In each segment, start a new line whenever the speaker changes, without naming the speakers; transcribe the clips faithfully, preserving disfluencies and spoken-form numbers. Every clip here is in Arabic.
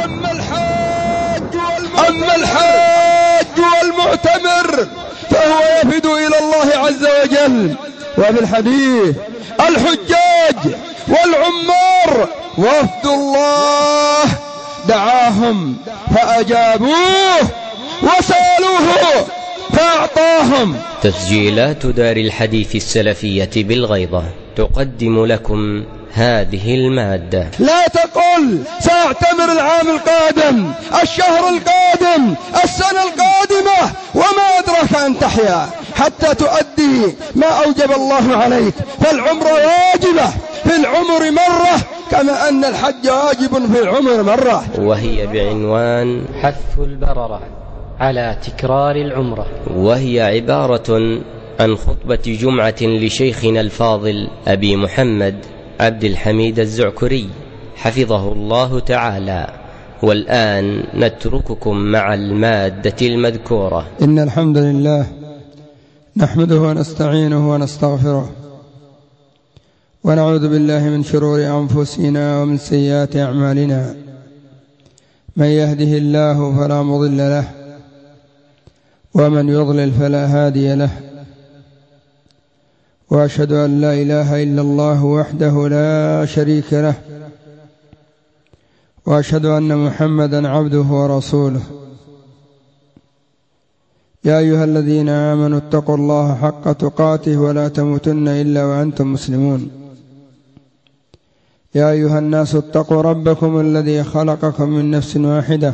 أما الحاج أما الحاج والمعتمر فهو يفد إلى الله عز وجل. وفي الحديث الحجاج والعمار وفد الله دعاهم فأجابوه وسألوه فأعطاهم.
تسجيلات دار الحديث السلفية بالغيضة تقدم لكم هذه المادة.
لا تقل سأعتمر العام القادم، الشهر القادم، السنة القادمة، وما أدرك أن تحيا حتى تؤدي ما أوجب الله عليك. فالعمر واجبة في العمر مرة كما أن الحج واجب في العمر مرة.
وهي بعنوان حث البررة على تكرار العمرة، وهي عبارة عن خطبة جمعة لشيخنا الفاضل أبي محمد عبد الحميد الزعكري حفظه الله تعالى. والآن نترككم مع المادة المذكورة.
إن الحمد لله نحمده ونستعينه ونستغفره ونعوذ بالله من شرور أنفسنا ومن سيئات أعمالنا. من يهده الله فلا مضل له ومن يضلل فلا هادي له. وأشهد أن لا إله إلا الله وحده لا شريك له، وأشهد أن محمدا عبده ورسوله. يا أيها الذين آمنوا اتقوا الله حق تقاته ولا تموتن إلا وأنتم مسلمون. يا أيها الناس اتقوا ربكم الذي خلقكم من نفس واحدة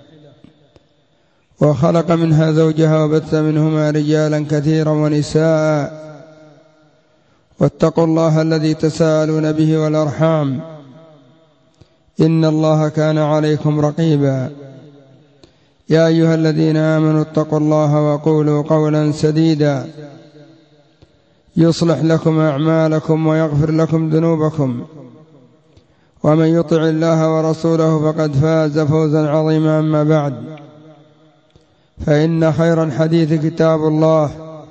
وخلق منها زوجها وبث منهما رجالا كثيرا ونساء، واتقوا الله الذي تساءلون به والأرحام إن الله كان عليكم رقيبا. يا أيها الذين آمنوا اتقوا الله وقولوا قولا سديدا يصلح لكم أعمالكم ويغفر لكم ذنوبكم، ومن يطع الله ورسوله فقد فاز فوزا عظيما. أما بعد، فإن خير الحديث كتاب الله،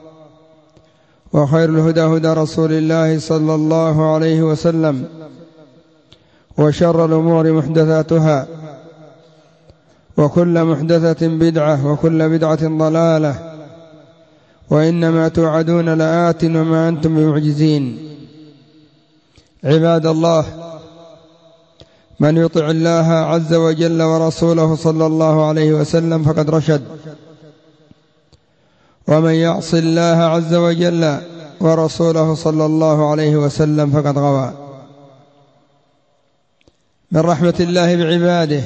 وخير الهدى هدى رسول الله صلى الله عليه وسلم، وشر الأمور محدثاتها، وكل محدثة بدعة، وكل بدعة ضلالة، وإنما توعدون لآت وما أنتم بمعجزين. عباد الله، من يطع الله عز وجل ورسوله صلى الله عليه وسلم فقد رشد، ومن يعص الله عز وجل ورسوله صلى الله عليه وسلم فقد غوى. من رحمة الله بعباده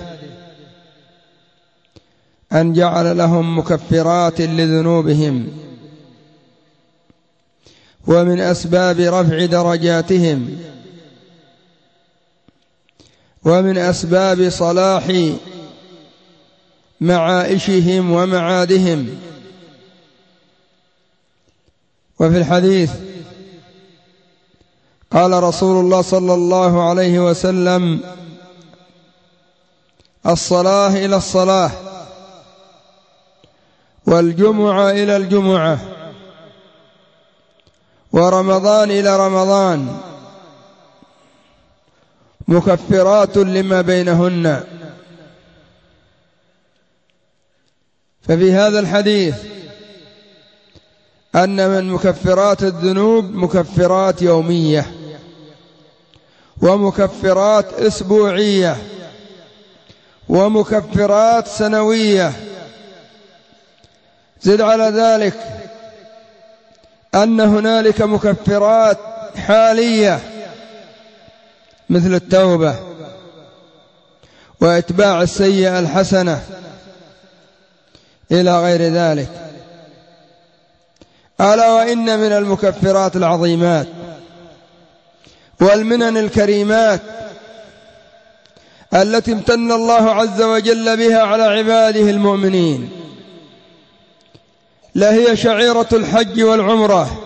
أن جعل لهم مكفرات لذنوبهم، ومن أسباب رفع درجاتهم، ومن أسباب صلاح معائشهم ومعادهم. وفي الحديث قال رسول الله صلى الله عليه وسلم: الصلاة إلى الصلاة، والجمعة إلى الجمعة، ورمضان إلى رمضان، مكفرات لما بينهن. ففي هذا الحديث أن من مكفرات الذنوب مكفرات يومية، ومكفرات أسبوعية، ومكفرات سنوية. زد على ذلك أن هنالك مكفرات حالية مثل التوبة وإتباع السيئة الحسنة إلى غير ذلك. ألا وإن من المكفرات العظيمات والمنن الكريمات التي امتن الله عز وجل بها على عباده المؤمنين لهي شعيرة الحج والعمرة.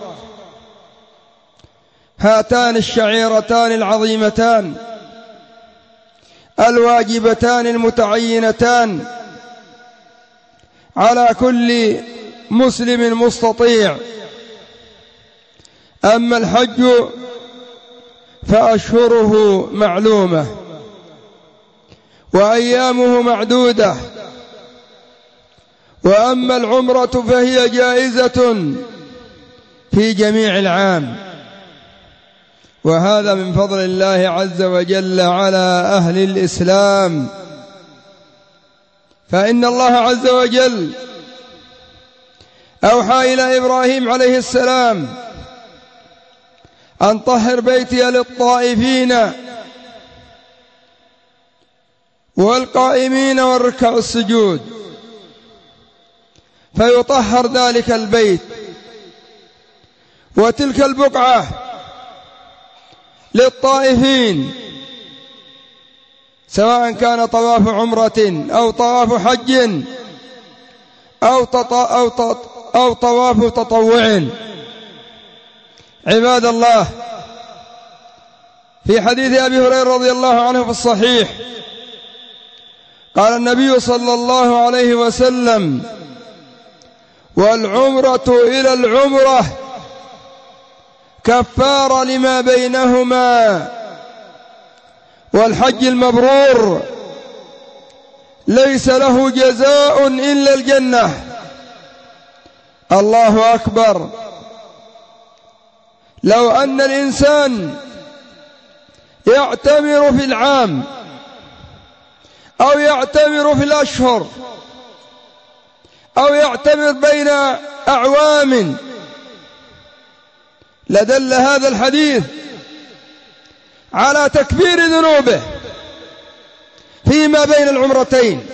هاتان الشعيرتان العظيمتان الواجبتان المتعينتان على كل مسلم مستطيع. أما الحج فأشهره معلومة، وأيامه معدودة. وأما العمرة فهي جائزة في جميع العام، وهذا من فضل الله عز وجل على أهل الإسلام. فإن الله عز وجل أوحى إلى إبراهيم عليه السلام أن طهر بيتي للطائفين والقائمين والركع السجود، فيطهر ذلك البيت وتلك البقعة للطائفين، سواء كان طواف عمرة أو طواف حج أو أو أو طواف تطوع. عباد الله، في حديث أبي هريرة رضي الله عنه في الصحيح قال النبي صلى الله عليه وسلم: والعمرة إلى العمرة كفارة لما بينهما، والحج المبرور ليس له جزاء إلا الجنة. الله أكبر. لو أن الإنسان يعتمر في العام أو يعتمر في الأشهر أو يعتمر بين أعوام لدل هذا الحديث على تكفير ذنوبه فيما بين العمرتين،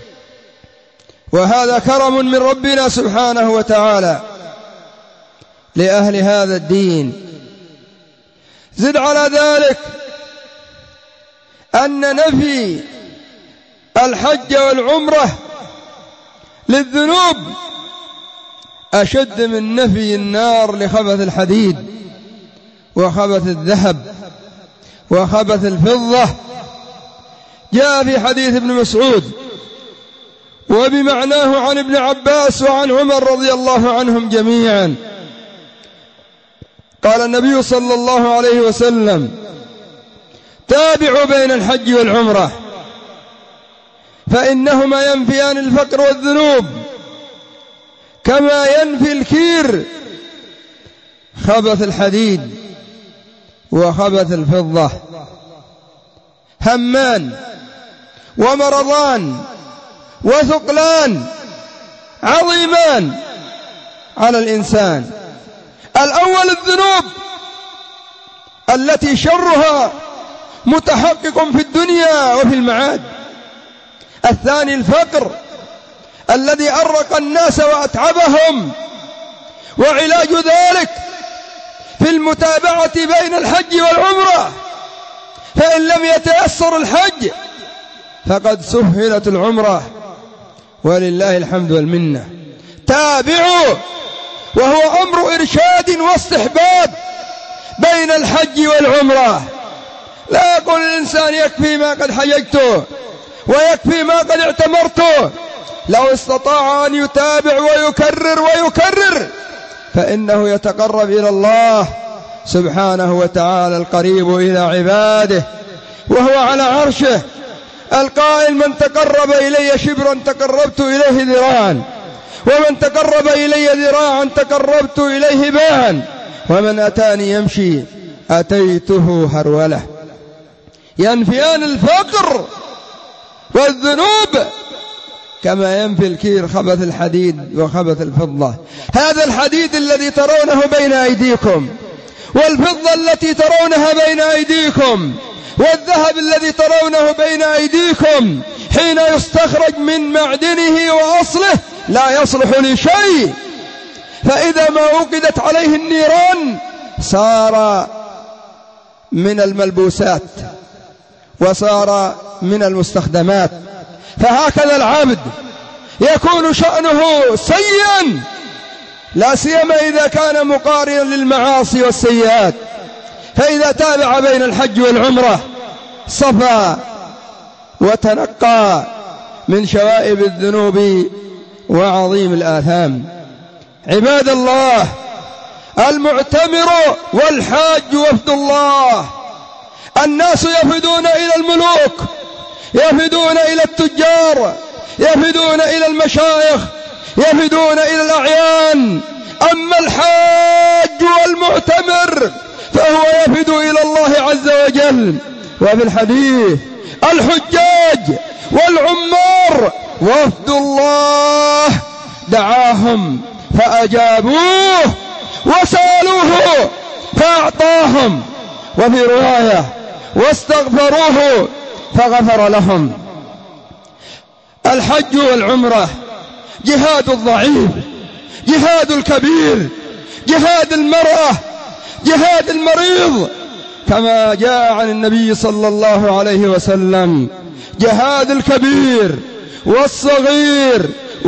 وهذا كرم من ربنا سبحانه وتعالى لأهل هذا الدين. زد على ذلك أن نفي الحج والعمرة للذنوب أشد من نفي النار لخبث الحديد وخبث الذهب وخبث الفضة. جاء في حديث ابن مسعود وبمعناه عن ابن عباس وعن عمر رضي الله عنهم جميعا، قال النبي صلى الله عليه وسلم: تابعوا بين الحج والعمرة فإنهما ينفيان الفقر والذنوب كما ينفي الكير خبث الحديد وخبث الفضة. همان ومرضان وثقلان عظيمان على الإنسان: الأول الذنوب التي شرها متحقق في الدنيا وفي المعاد. الثاني الفقر الذي أرق الناس وأتعبهم، وعلاج ذلك في المتابعة بين الحج والعمرة، فإن لم يتيسر الحج فقد سهلت العمرة ولله الحمد والمنة. تابعوا، وهو أمر إرشاد واستحباب بين الحج والعمرة. لا يقول الإنسان يكفي ما قد حججته ويكفي ما قد اعتمرته. لو استطاع أن يتابع ويكرر ويكرر فإنه يتقرب إلى الله سبحانه وتعالى القريب إلى عباده، وهو على عرشه القائل: من تقرب إلي شبرا تقربت إليه ذراعا، ومن تقرب إلي ذراعا تقربت إليه باعا، ومن أتاني يمشي أتيته هرولة. ينفيان الفقر والذنوب كما ينفي الكير خبث الحديد وخبث الفضة. هذا الحديد الذي ترونه بين أيديكم، والفضة التي ترونها بين أيديكم، والذهب الذي ترونه بين أيديكم، حين يستخرج من معدنه وأصله لا يصلح لشيء، فإذا ما وقدت عليه النيران صار من الملبوسات وصار من المستخدمات. فهكذا العبد يكون شأنه سيئا، لا سيما إذا كان مقارنا للمعاصي والسيئات. فإذا تابع بين الحج والعمرة صفى وتنقى من شوائب الذنوب وعظيم الآثام. عباد الله، المعتمر والحاج وفد الله. الناس يفدون إلى الملوك يفدون إلى التجار، يفدون إلى المشايخ، يفدون إلى الأعيان. أما الحاج والمعتمر فهو يفد إلى الله عز وجل. وفي الحديث الحجاج والعمار وفد الله دعاهم فأجابوه وسألوه فأعطاهم، وفي رواية واستغفروه فغفر لهم. الحج والعمرة جهاد الضعيف، جهاد الكبير، جهاد المرأة، جهاد المريض، كما جاء عن النبي صلى الله عليه وسلم: جهاد الكبير والصغير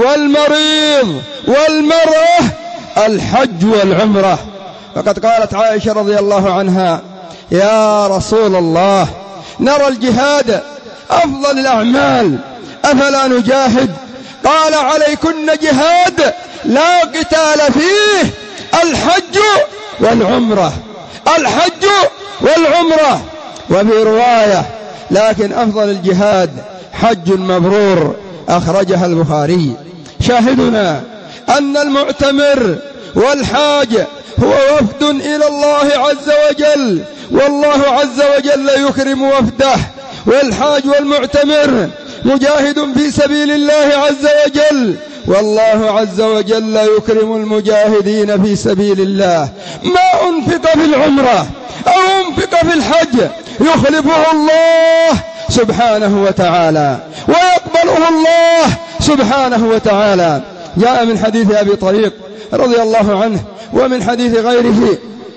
والمريض والمرأة الحج والعمرة. فقد قالت عائشة رضي الله عنها: يا رسول الله، نرى الجهاد أفضل الأعمال، أفلا نجاهد؟ قال: عليكن جهاد لا قتال فيه، الحج والعمرة، الحج والعمرة. وفي رواية: لكن أفضل الجهاد حج مبرور، أخرجها البخاري. شاهدنا أن المعتمر والحاج هو وفد إلى الله عز وجل، والله عز وجل يكرم وفده. والحاج والمعتمر مجاهد في سبيل الله عز وجل، والله عز وجل يكرم المجاهدين في سبيل الله. ما أنفق في العمرة أو أنفق في الحج يخلفه الله سبحانه وتعالى ويقبله الله سبحانه وتعالى. جاء من حديث أبي طليق رضي الله عنه ومن حديث غيره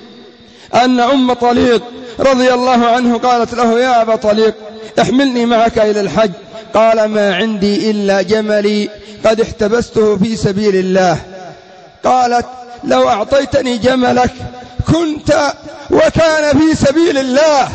أن أم طليق رضي الله عنه قالت له: يا أبا طليق، احملني معك إلى الحج. قال: ما عندي إلا جملي قد احتبسته في سبيل الله. قالت: لو أعطيتني جملك كنت وكان في سبيل الله.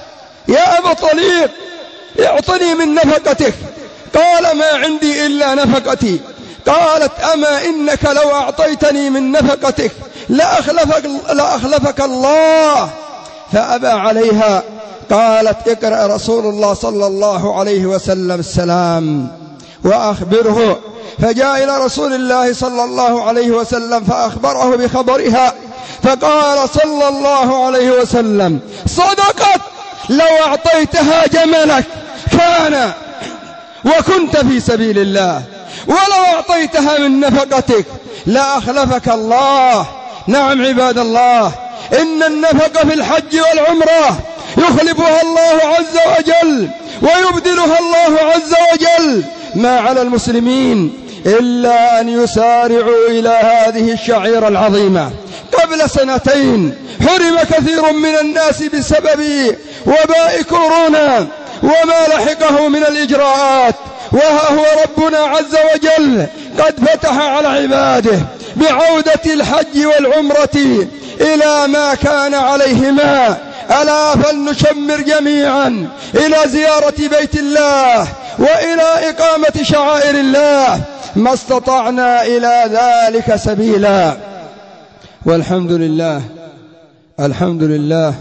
يا أبا طليق، اعطني من نفقتك. قال: ما عندي إلا نفقتي. قالت: أما إنك لو أعطيتني من نفقتك لأخلفك, لأخلفك الله. فأبى عليها. قالت: اقرأ رسول الله صلى الله عليه وسلم السلام وأخبره. فجاء إلى رسول الله صلى الله عليه وسلم فأخبره بخبرها، فقال صلى الله عليه وسلم: صدقت، لو أعطيتها جملك كان وكنت في سبيل الله، ولو أعطيتها من نفقتك لأخلفك الله. نعم عباد الله، إن النفقة في الحج والعمرة يخلفها الله عز وجل ويبدلها الله عز وجل. ما على المسلمين إلا أن يسارعوا إلى هذه الشعيرة العظيمة. قبل سنتين حرم كثير من الناس بسبب وباء كورونا وما لحقه من الإجراءات، وها هو ربنا عز وجل قد فتح على عباده بعودة الحج والعمرة إلى ما كان عليهما. ألا فلنشمر جميعا إلى زيارة بيت الله وإلى إقامة شعائر الله ما استطعنا إلى ذلك سبيلا. والحمد لله، الحمد لله،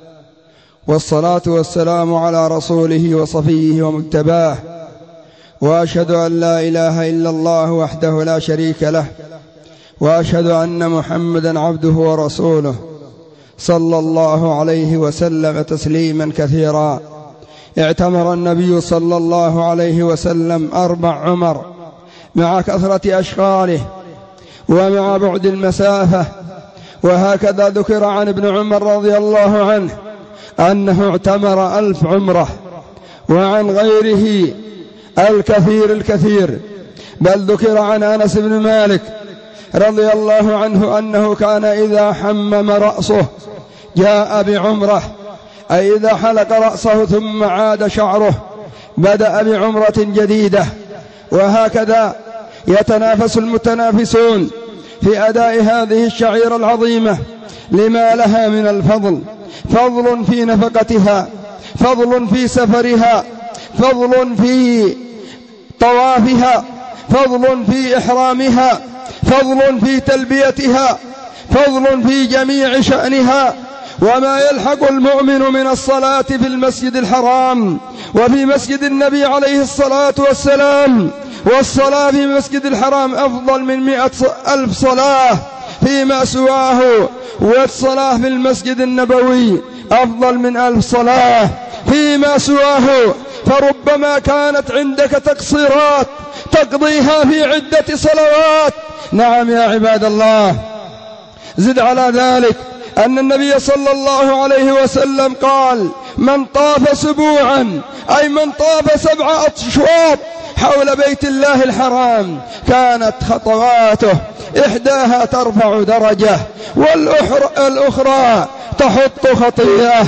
والصلاة والسلام على رسوله وصفيه ومجتباه، وأشهد أن لا إله إلا الله وحده لا شريك له، وأشهد أن محمدا عبده ورسوله صلى الله عليه وسلم تسليما كثيرا. اعتمر النبي صلى الله عليه وسلم أربع عمر مع كثرة أشغاله ومع بعد المسافة، وهكذا ذكر عن ابن عمر رضي الله عنه أنه اعتمر ألف عمرة، وعن غيره الكثير الكثير. بل ذكر عن أنس بن مالك رضي الله عنه أنه كان إذا حمم رأسه جاء بعمرة، أي إذا حلق رأسه ثم عاد شعره بدأ بعمرة جديدة. وهكذا يتنافس المتنافسون في أداء هذه الشعيرة العظيمة لما لها من الفضل، فضل في نفقتها، فضل في سفرها، فضل في طوافها، فضل في إحرامها، فضل في تلبيتها، فضل في جميع شأنها. وما يلحق المؤمن من الصلاة في المسجد الحرام وفي مسجد النبي عليه الصلاة والسلام. والصلاة في مسجد الحرام أفضل من مئة ألف صلاة فيما سواه، والصلاة في المسجد النبوي أفضل من ألف صلاة فيما سواه. فربما كانت عندك تقصيرات تقضيها في عدة صلوات. نعم يا عباد الله. زد على ذلك أن النبي صلى الله عليه وسلم قال: من طاف سبوعا، أي من طاف سبع أشواط حول بيت الله الحرام، كانت خطواته إحداها ترفع درجة والأخرى تحط خطيئة،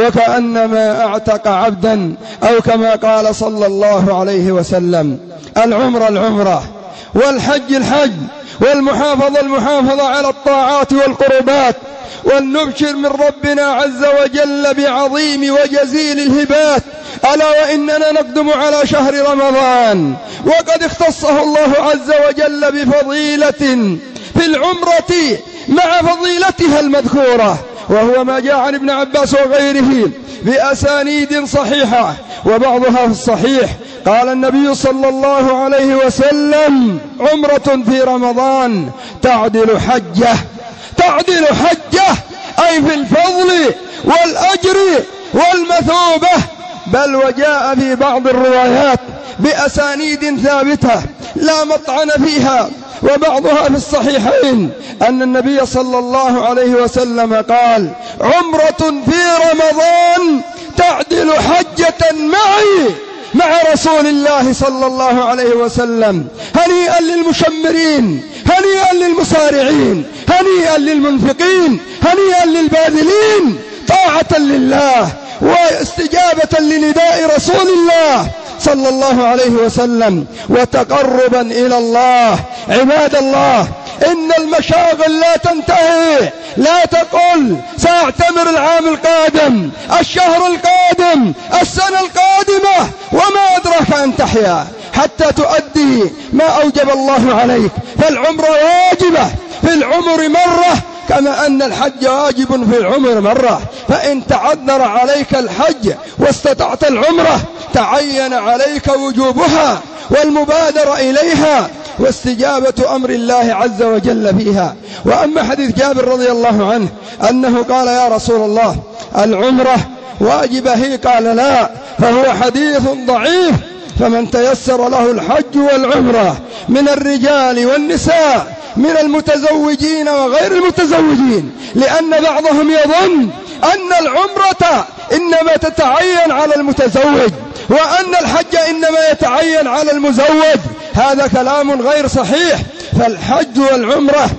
وكأنما اعتق عبدا، أو كما قال صلى الله عليه وسلم. العمرة العمرة، والحج الحج، والمحافظة المحافظة على الطاعات والقربات. ولنبشر من ربنا عز وجل بعظيم وجزيل الهبات، ألا وإننا نقدم على شهر رمضان، وقد اختصه الله عز وجل بفضيلة في العمرة مع فضيلتها المذكورة، وهو ما جاء عن ابن عباس وغيره بأسانيد صحيحة وبعضها في الصحيح. قال النبي صلى الله عليه وسلم: عمرة في رمضان تعدل حجة، تعدل حجة، أي في الفضل والأجر والمثوبة. بل وجاء في بعض الروايات بأسانيد ثابتة لا مطعن فيها وبعضها في الصحيحين أن النبي صلى الله عليه وسلم قال: عمرة في رمضان تعدل حجة معي مع رسول الله صلى الله عليه وسلم. هنيئا للمشمرين، هنيئا للمسارعين، هنيئا للمنفقين، هنيئا للباذلين طاعة لله واستجابة لنداء رسول الله صلى الله عليه وسلم وتقربا إلى الله. عباد الله، إن المشاغل لا تنتهي. لا تقل سأعتمر العام القادم، الشهر القادم، السنة القادمة، وما أدراك أن تحيا حتى تؤدي ما أوجب الله عليك. فالعمر واجبة في العمر مرة، كما أن الحج واجب في العمر مرة. فإن تعذر عليك الحج واستطعت العمرة تعين عليك وجوبها والمبادرة إليها واستجابة أمر الله عز وجل فيها. وأما حديث جابر رضي الله عنه أنه قال: يا رسول الله، العمرة واجبة هي؟ قال: لا، فهو حديث ضعيف. فمن تيسر له الحج والعمرة من الرجال والنساء، من المتزوجين وغير المتزوجين، لأن بعضهم يظن أن العمرة إنما تتعين على المتزوج وأن الحج إنما يتعين على المزوج. هذا كلام غير صحيح. فالحج والعمرة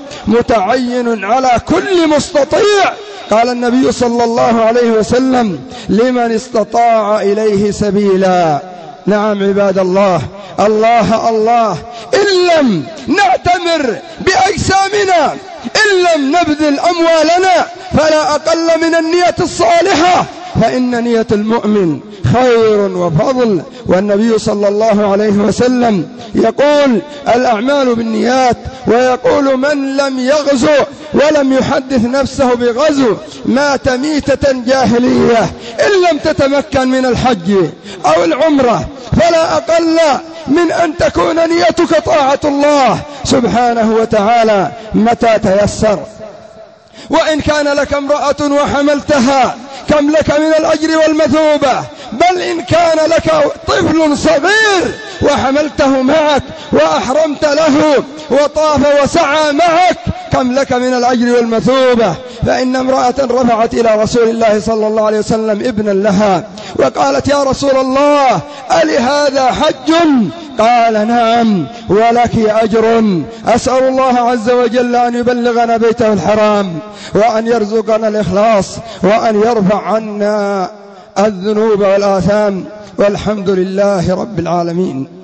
متعين على كل مستطيع. قال النبي صلى الله عليه وسلم: لمن استطاع إليه سبيلا. نعم عباد الله، الله الله، إن لم نعتمر بأجسامنا، إن لم نبذل أموالنا، فلا أقل من النية الصالحة، فإن نية المؤمن خير وفضل. والنبي صلى الله عليه وسلم يقول: الأعمال بالنيات، ويقول: من لم يغزو ولم يحدث نفسه بغزو مات ميتة جاهلية. إن لم تتمكن من الحج أو العمرة فلا أقل من أن تكون نيتك طاعة الله سبحانه وتعالى متى تيسر. وإن كان لك امرأة وحملتها كم لك من الأجر والمثوبة؟ بل إن كان لك طفل صغير وحملته معك وأحرمت له وطاف وسعى معك كم لك من الأجر والمثوبة؟ فإن امرأة رفعت إلى رسول الله صلى الله عليه وسلم ابنا لها وقالت: يا رسول الله، ألي هذا حج؟ قال: نعم، ولك أجر. أسأل الله عز وجل أن يبلغنا بيته الحرام، وأن يرزقنا الإخلاص، وأن يرفع عنا الذنوب والآثام، والحمد لله رب العالمين.